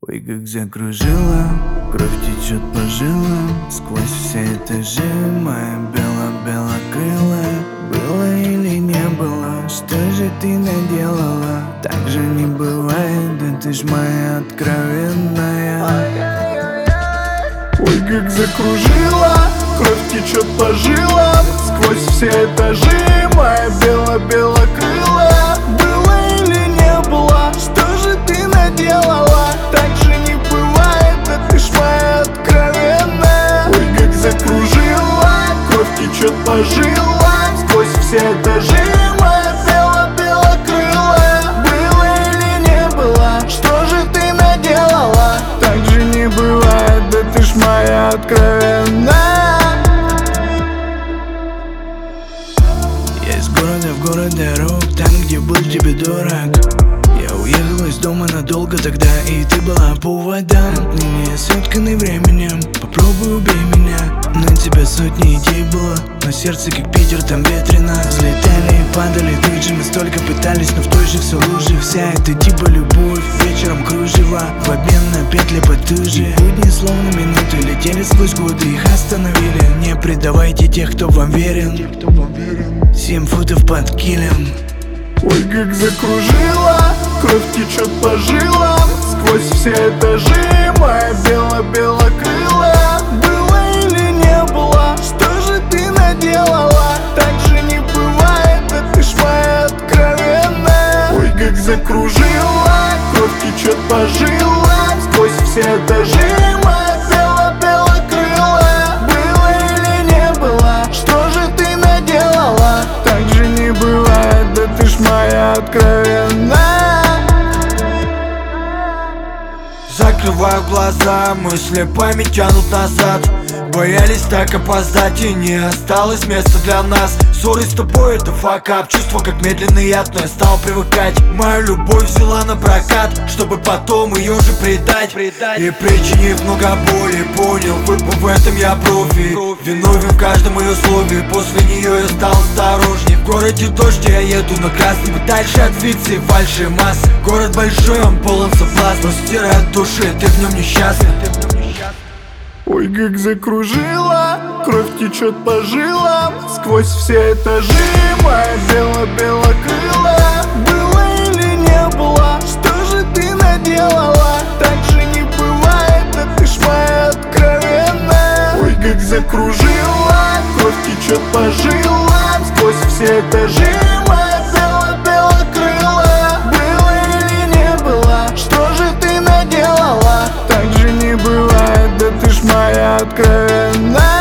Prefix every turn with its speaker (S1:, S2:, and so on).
S1: Ой, как закружила, кровь течет по жилам. Сквозь все этажи моя бело-белокрылая. Было или не было, что же ты наделала? Так же не бывает, да ты ж моя откровенная. Ой, как закружила, кровь течет по жилам. Сквозь все этажи моя бело-белокрылая. Было или не было, что же ты наделала? Так же не бывает, да ты ж моя откровенная. Ой, как закружила, кровь течет по жилам. Сквозь все этажи моя бело-белокрылая. Было или не было, что же ты наделала? Так же не бывает, да ты ж моя откровенная. Я из города в город дорог, там, где был тебе дорог. Я уехал из дома надолго тогда, и ты была поводом. Отныне сотканный временем, попробуй убей меня. На тебя сотни идей было, но сердце как Питер, там ветрено. Взлетали и падали тут же, мы столько пытались, но в той же все лужи. Вся эта типа любовь, вечером кружева, в обмен на петли потуже. Будни словно минуты летели сквозь годы, их остановили. Не предавайте тех, кто вам верен. 7 футов под килем. Ой, как закружила, кровь течет по жилам. Сквозь все этажи моя бело-белокрылая. Было или не было, что же ты наделала? Так же не бывает, да ты ж моя откровенная. Ой, как закружила, кровь течет по жилам. Сквозь все этажи моя бело-белокрылая. Было или не было, что же ты наделала? Так же не бывает, да ты ж моя откровенная.
S2: Закрываю глаза, мысли память тянут назад. Боялись так опоздать, и не осталось места для нас. Ссоры с тобой это факап, чувство как медленный яд, но я стал привыкать. Мою любовь взяла на прокат, чтобы потом ее же предать. И причинив много боли, понял, в этом я профи. Виновен в каждом ее слове, после нее я стал осторожней. В городе дождь, я еду на красный, подальше от вицы и фальши масс. Город большой, он полон соблазн, но стирает души, ты в нем несчастный.
S1: Ой, как закружила, кровь течет по жилам. Сквозь все этажи моя бело-белокрылая. Было или не было, что же ты наделала? Так же не бывает, да ты ж моя откровенная. Ой, как закружила, кровь течет по жилам. Сквозь все этажи моя бело-белокрылая. Было или не было, что же ты наделала? Так же не бывает, да ты ж моя откровенная.